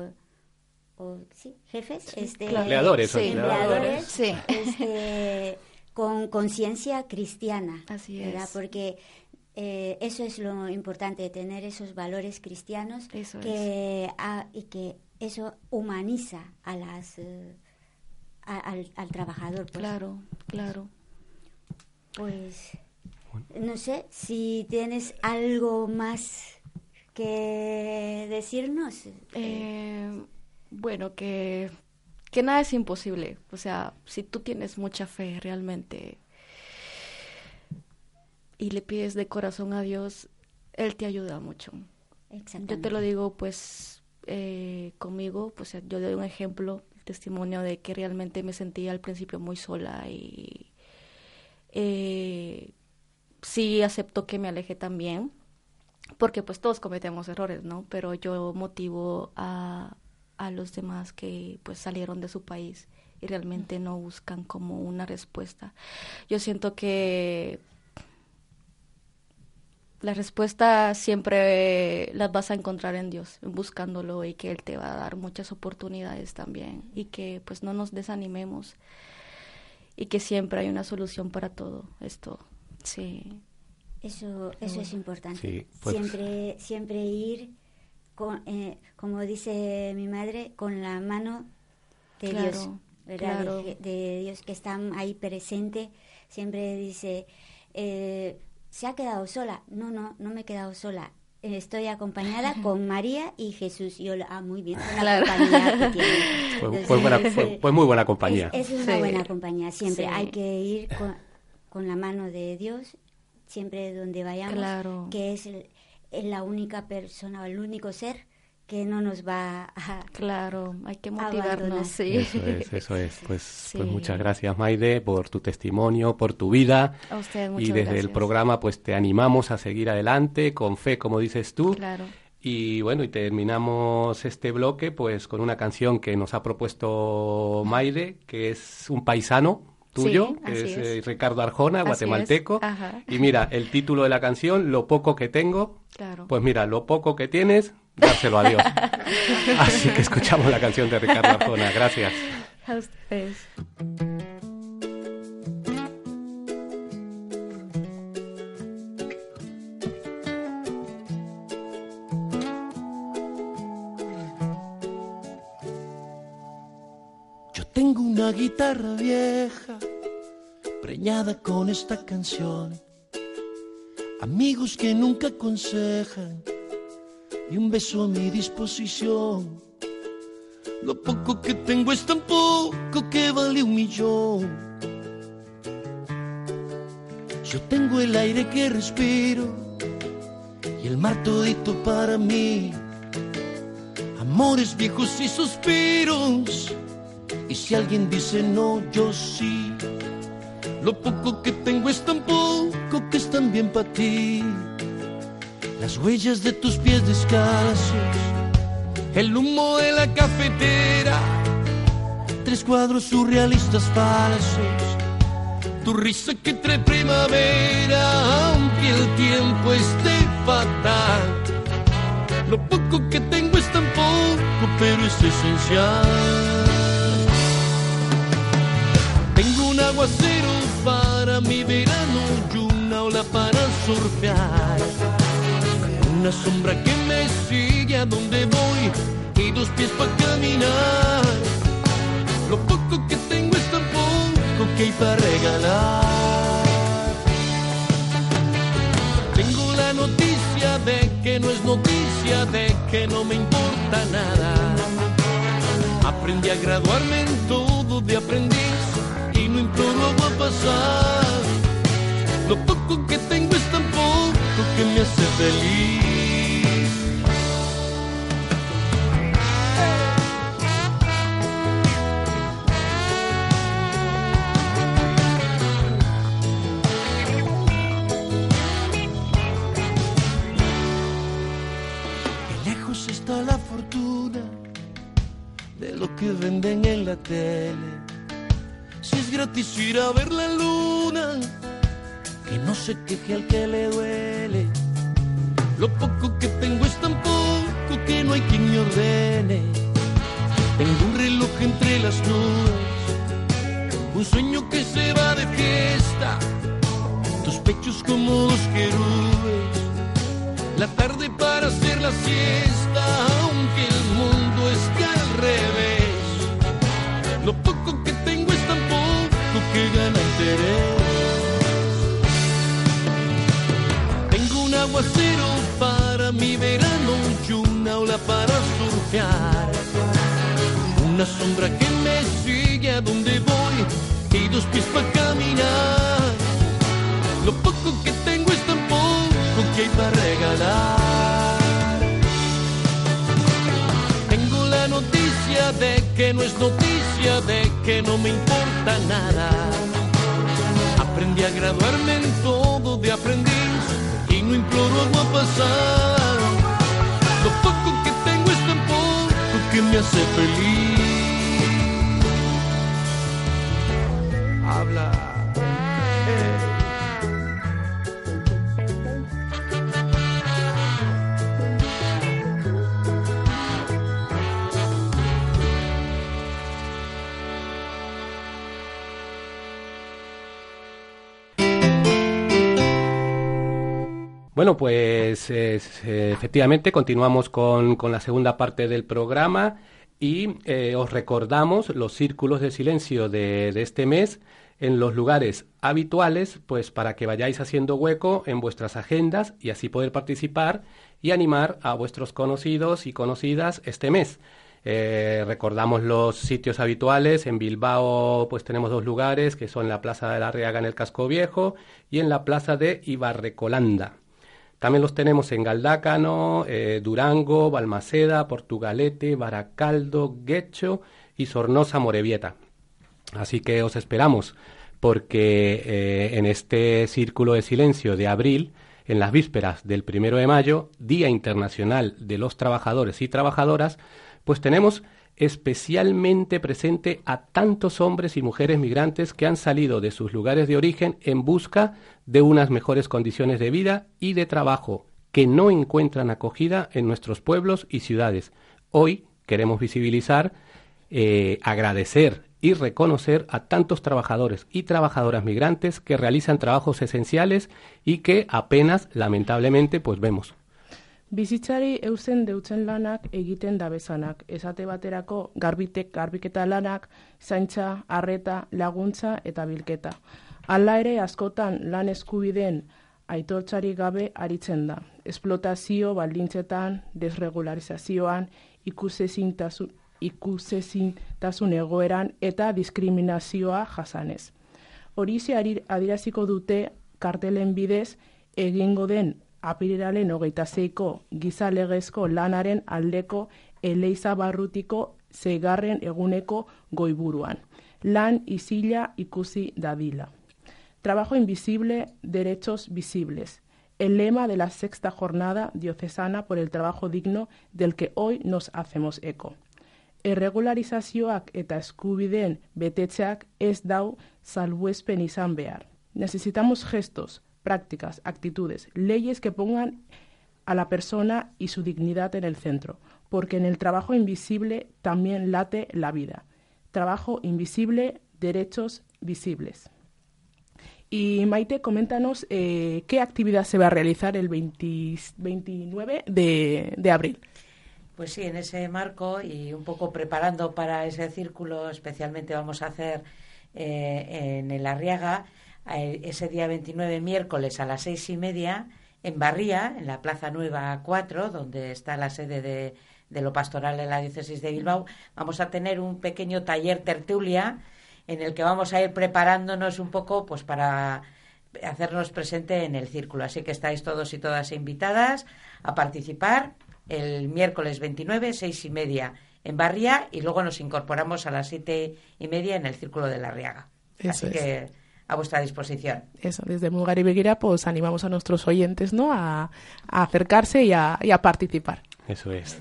jefes, empleadores, con conciencia cristiana. Así ¿verdad? es. Porque eso es lo importante, tener esos valores cristianos y que eso humaniza a las al trabajador. Pues. Claro. Pues no sé si tienes algo más que decirnos. Bueno, que nada es imposible. O sea, si tú tienes mucha fe realmente y le pides de corazón a Dios, Él te ayuda mucho. Exactamente. Yo te lo digo, pues, conmigo, pues yo doy un ejemplo, testimonio de que realmente me sentía al principio muy sola y sí acepto que me alejé también, porque pues todos cometemos errores, ¿no? Pero yo motivo a los demás que pues salieron de su país y realmente no buscan como una respuesta. Yo siento que la respuesta siempre las vas a encontrar en Dios, buscándolo, y que Él te va a dar muchas oportunidades también, y que pues no nos desanimemos y que siempre hay una solución para todo esto. Sí. Eso es importante. Sí, pues. Siempre ir con, como dice mi madre, con la mano de Dios, ¿verdad? Claro. De Dios que está ahí presente. Siempre dice, ¿se ha quedado sola? No me he quedado sola. Estoy acompañada con María y Jesús. Y yo, muy bien, buena compañía que tiene. Fue muy buena compañía. Es una buena compañía. Siempre hay que ir con la mano de Dios, siempre donde vayamos, que es la única persona o el único ser que no nos va a... Claro, hay que abandonar. motivarnos, sí. Eso es. Pues, Sí. pues muchas gracias, Mayde, por tu testimonio, por tu vida. A usted, muchas Y desde gracias. el programa pues te animamos a seguir adelante, con fe, como dices tú. Claro. Y bueno, y terminamos este bloque pues con una canción que nos ha propuesto Mayde, que es un paisano tuyo, Sí, que así es es. Ricardo Arjona, Así guatemalteco. es, ajá. Y mira, el título de la canción, Lo poco que tengo, Claro. pues mira, lo poco que tienes, dárselo a Dios. Así que escuchamos la canción de Ricardo Arjona. Gracias. A ustedes. Yo tengo una guitarra vieja, preñada con esta canción, amigos que nunca aconsejan y un beso a mi disposición. Lo poco que tengo es tan poco que vale 1.000.000. Yo tengo el aire que respiro y el mar todito para mí, amores viejos y suspiros. Y si alguien dice no, yo sí. Lo poco que tengo es tan poco que es también para ti. Las huellas de tus pies descalzos, el humo de la cafetera, 3 cuadros surrealistas falsos, tu risa que trae primavera, aunque el tiempo esté fatal. Lo poco que tengo es tan poco, pero es esencial. Tengo un aguacero para mi verano y una ola para surfear, una sombra que me sigue a donde voy y 2 pies para caminar. Lo poco que tengo es tan poco que hay para regalar. Tengo la noticia de que no es noticia, de que no me importa nada. Aprendí a graduarme en todo de aprendiz y no imploro agua pasar. Lo poco que tengo es tan poco que me hace feliz. Y lejos está la fortuna de lo que venden en la tele. Si es gratis ir a ver la luna, que no se queje al que le duele. Lo poco que tengo es tan poco que no hay quien me ordene. Tengo un reloj entre las nubes, un sueño que se va de fiesta, tus pechos como 2 querubes, la tarde para hacer la siesta, aunque el mundo esté al revés. Lo poco que tengo es tan poco que gana interés. Tengo un aguacero para mi verano y una ola para surfear, una sombra que me sigue a donde voy y 2 pies para caminar. Lo poco que tengo es tan poco que hay para regalar. Tengo la noticia de que no es noticia, de que no me importa nada. Aprendí a graduarme en todo de aprendiz y no imploro agua pasar. Lo poco que tengo es tan poco que me hace feliz. Habla. Bueno, pues efectivamente continuamos con la segunda parte del programa y os recordamos los círculos de silencio de este mes en los lugares habituales, pues para que vayáis haciendo hueco en vuestras agendas y así poder participar y animar a vuestros conocidos y conocidas este mes. Recordamos los sitios habituales. En Bilbao pues tenemos 2 lugares, que son la Plaza de la Arriaga en el Casco Viejo y en la Plaza de Ibarrecolanda. También los tenemos en Galdácano, Durango, Balmaceda, Portugalete, Baracaldo, Guecho y Sornosa Morevieta. Así que os esperamos, porque en este círculo de silencio de abril, en las vísperas del 1 de mayo, Día Internacional de los Trabajadores y Trabajadoras, pues tenemos especialmente presente a tantos hombres y mujeres migrantes que han salido de sus lugares de origen en busca de unas mejores condiciones de vida y de trabajo, que no encuentran acogida en nuestros pueblos y ciudades. Hoy queremos visibilizar, agradecer y reconocer a tantos trabajadores y trabajadoras migrantes que realizan trabajos esenciales y que apenas, lamentablemente, pues vemos. Bizitzari eusten deutzen lanak egiten dabezanak, esate baterako garbiketa lanak, zaintza, arreta, laguntza eta bilketa. Hala ere askotan lan eskubideen aitortzarik gabe aritzen da. Esplotazio baldintzetan, desregularizazioan, ikusezintasun egoeran eta diskriminazioa jasanez. Horixe adieraziko dute kartelen bidez egingo den apirilaren 26ko gizalegezko lanaren aldeko Eleizabarrutiko 6. eguneko goiburuan. Lan isila ikusi dadila. Trabajo invisible, derechos visibles. El lema de la 6ª jornada diocesana por el trabajo digno del que hoy nos hacemos eco. Erregularizazioak eta eskubideen betetzeak ez dau salbuespen izan behar. Necesitamos gestos, prácticas, actitudes, leyes que pongan a la persona y su dignidad en el centro, porque en el trabajo invisible también late la vida. Trabajo invisible, derechos visibles. Y Maite, coméntanos qué actividad se va a realizar el 29 de abril. Pues sí, en ese marco y un poco preparando para ese círculo, especialmente vamos a hacer en el Arriaga, ese día 29, miércoles a las 6:30, en Barría, en la Plaza Nueva 4, donde está la sede de lo pastoral en la diócesis de Bilbao, vamos a tener un pequeño taller tertulia en el que vamos a ir preparándonos un poco pues para hacernos presente en el círculo. Así que estáis todos y todas invitadas a participar el miércoles 29, 6:30 en Barría, y luego nos incorporamos a las 7:30 en el círculo de la Arriaga. Así que a vuestra disposición. Eso, desde Mugari Begira pues animamos a nuestros oyentes, ¿no?, a acercarse y a participar. Eso es.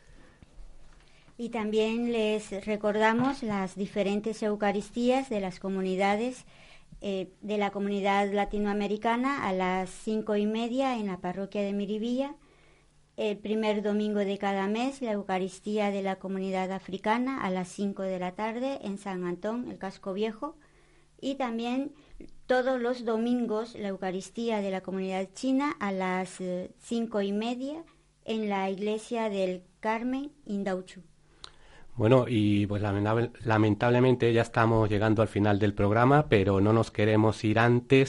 Y también les recordamos las diferentes Eucaristías de las comunidades de la comunidad latinoamericana a las 5:30 en la parroquia de Miribilla. El primer domingo de cada mes, la Eucaristía de la comunidad africana a las 5 de la tarde en San Antón, el Casco Viejo. Y también todos los domingos la Eucaristía de la comunidad china a las 5:30 en la iglesia del Carmen, Indauchu. Bueno, y pues lamentablemente ya estamos llegando al final del programa, pero no nos queremos ir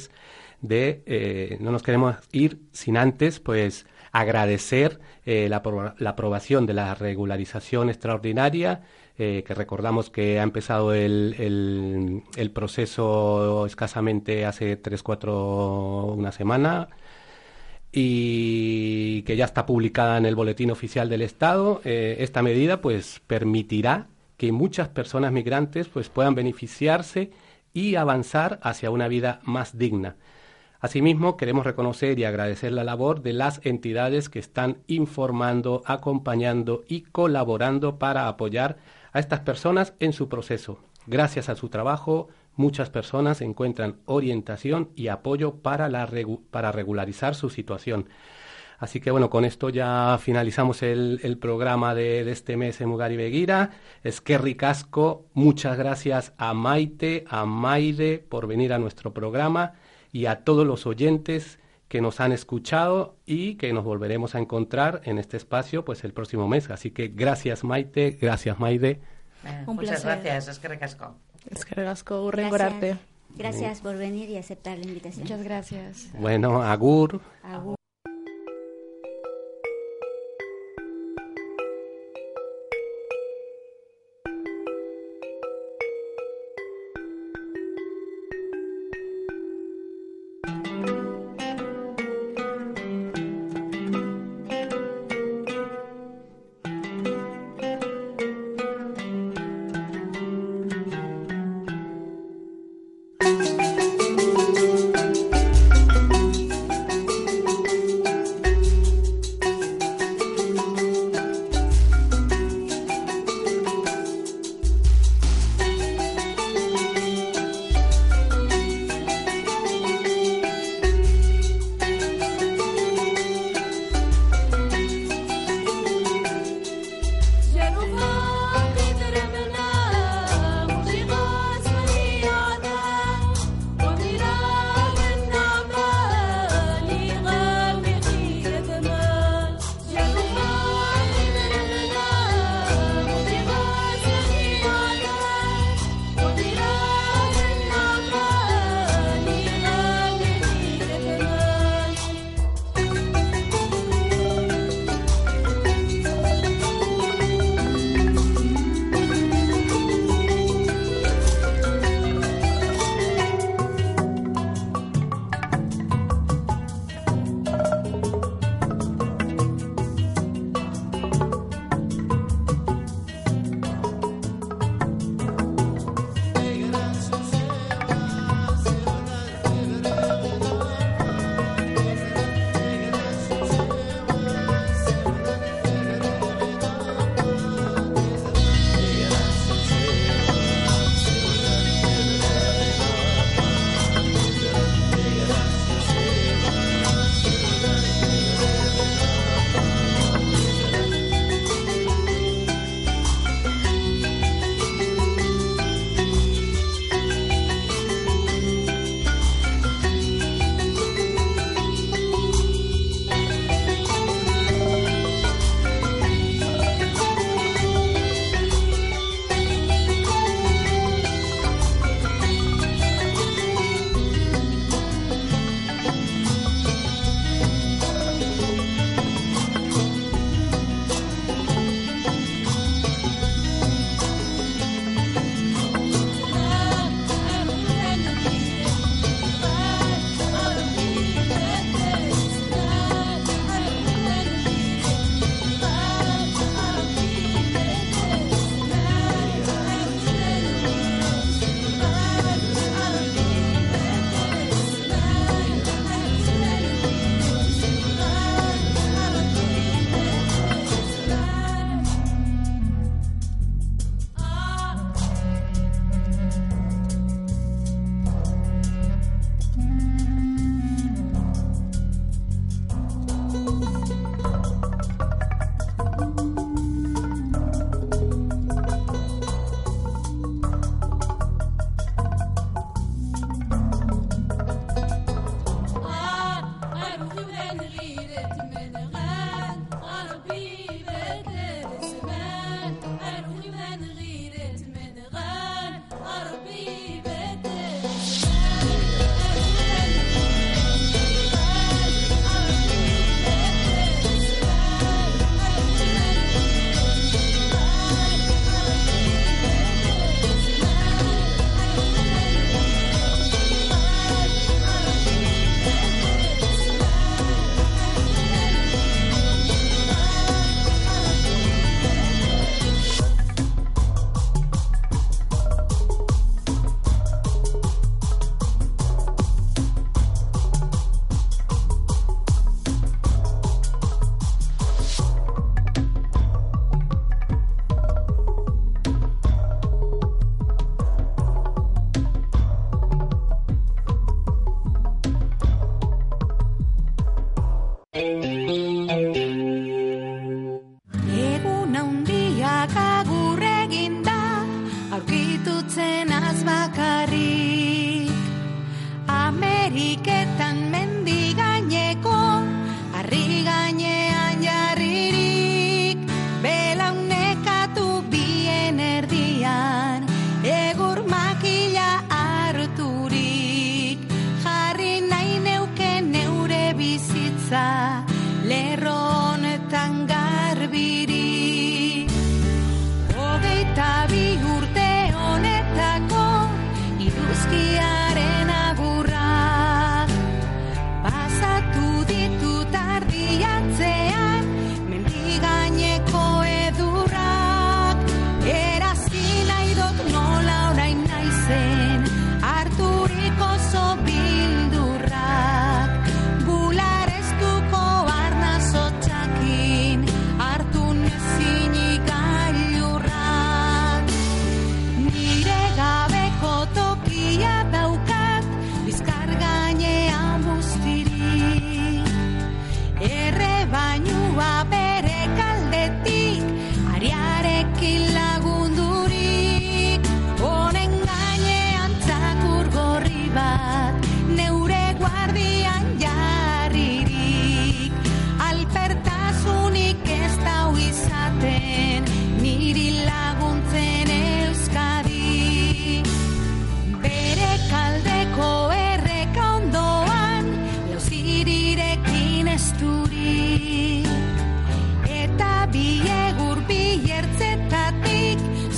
sin antes pues agradecer la aprobación de la regularización extraordinaria, que recordamos que ha empezado el proceso escasamente hace 3-4 una semana, y que ya está publicada en el Boletín Oficial del Estado. Esta medida pues permitirá que muchas personas migrantes pues puedan beneficiarse y avanzar hacia una vida más digna. Asimismo, queremos reconocer y agradecer la labor de las entidades que están informando, acompañando y colaborando para apoyar a estas personas en su proceso. Gracias a su trabajo, muchas personas encuentran orientación y apoyo para regularizar su situación. Así que bueno, con esto ya finalizamos el programa de este mes en Mugari Begira. Eskerrik asko, muchas gracias a Maite, a Maide por venir a nuestro programa, y a todos los oyentes que nos han escuchado y que nos volveremos a encontrar en este espacio pues el próximo mes. Así que gracias Maite, gracias Maide. Muchas gracias, eskerrik asko. Eskerrik asko, hurrengo arte. Gracias por venir y aceptar la invitación. Muchas gracias. Bueno, agur. Agur.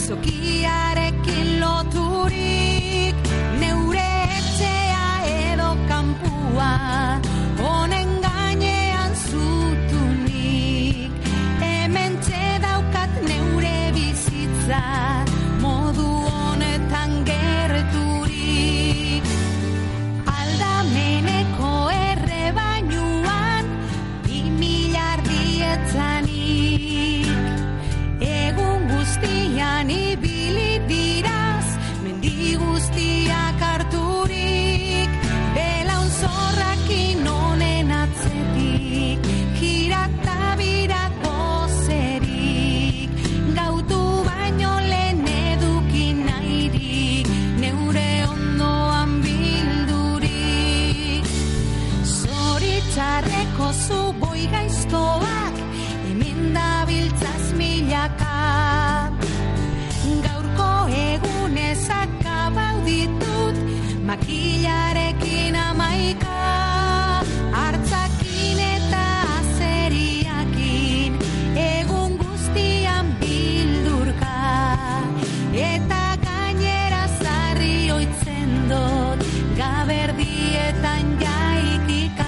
Zokiarekin loturik, neure etxea edo kanpua, honen gainean zutunik, hementxe daukat neure bizitza, modu honetan gerturik. Aldameneko errebainuan, 2000 erdietzanik, egun guztian ibili diraz, mendi guztiak harturik, belaun zorrakin honen atzetik, jirata birako zerik, gautu baino lehen edukin nahirik, neure ondoan bildurik. Zoritxarreko zuboi gaiztoak, hemen dabiltzaz milaka, gaurko egunez akabau ditut, makilarekin 11, hartzakin eta azeriakin, egun guztian bildurka, eta gainera zarri oitzen dut, gaberdietan jaitika.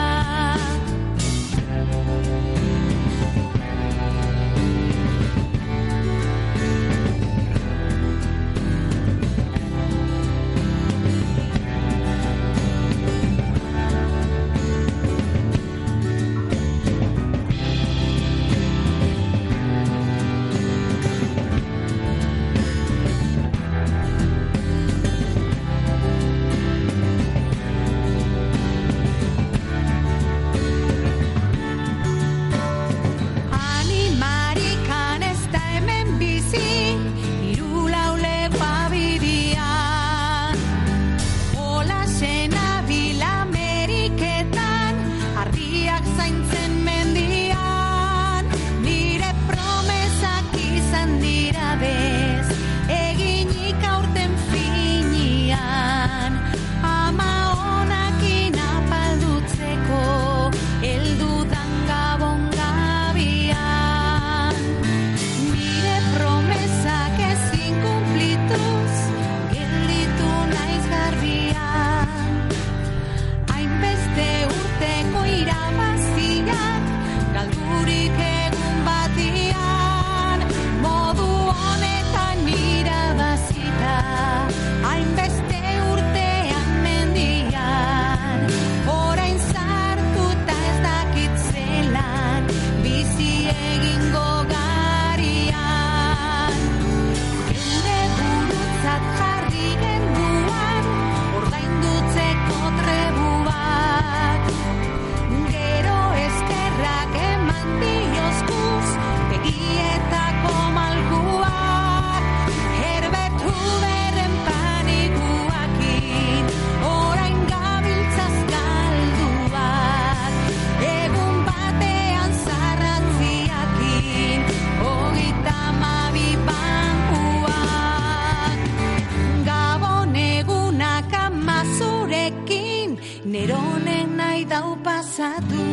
Neronen nahi dau pasatu,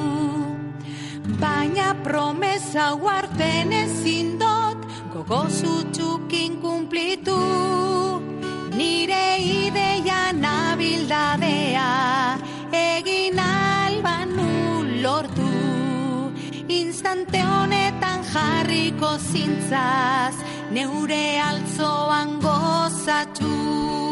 baina promesa huarten ezin dut, gogozutxukin kumplitu. Nire ideia nabildadea, egin albanu lortu. Instante honetan jarriko zintzaz, neure altzoan gozatu.